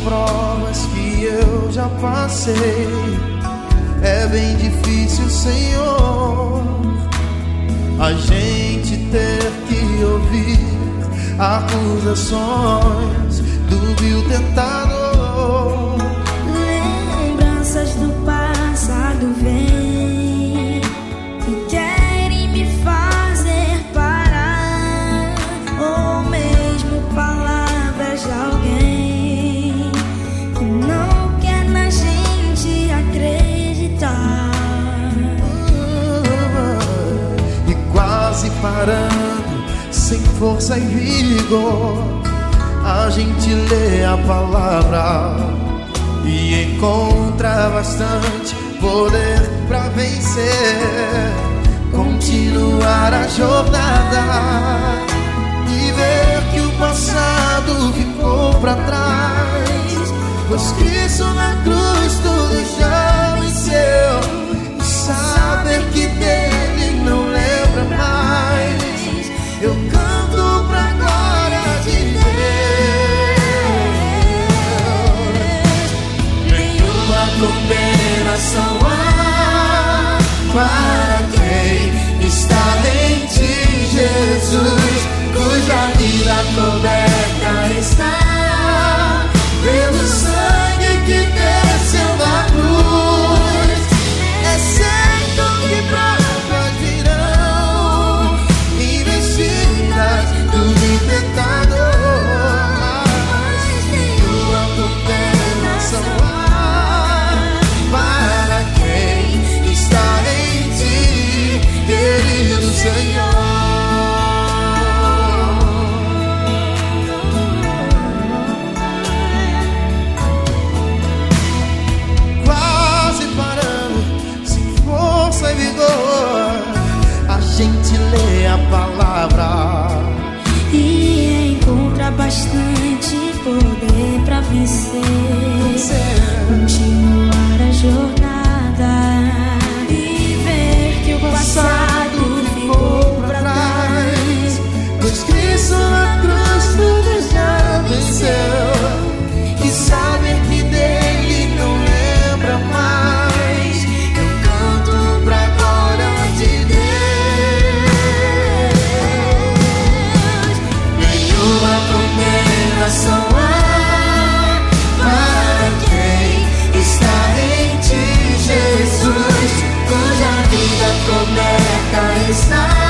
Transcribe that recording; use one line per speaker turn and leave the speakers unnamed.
provas que eu já passei. É bem difícil, Senhor, a gente ter que ouvir acusações do vil tentador.
Lembranças do passado vêm e querem me fazer parar, ou mesmo palavras de alguém que não quer na gente acreditar.
E quase parando, sem força e vigor, a gente lê a palavra e encontra bastante poder pra vencer, continuar a jornada e ver que o passado ficou pra trás, pois Cristo na cruz tudo já venceu, e saber que dele não lembra mais. Eu canto pra glória de Deus. Nenhuma condenação há para quem está em ti, Jesus, cuja vida coberta está pelo sangue que desceu da cruz. É certo que provas virão, investidas do tentador, mas nenhuma condenação há para quem está em ti, querido Senhor. Quase parando, sem força e vigor, a gente lê a palavra
E encontra bastante poder pra vencer, continuar a jornada e ver que o passado ficou pra trás,
pois Cristo na cruz tudo já venceu, e saber que dele não lembra mais. Eu canto pra glória de Deus. Nenhuma condenação há para quem está em ti, Jesus, cuja vida coberta está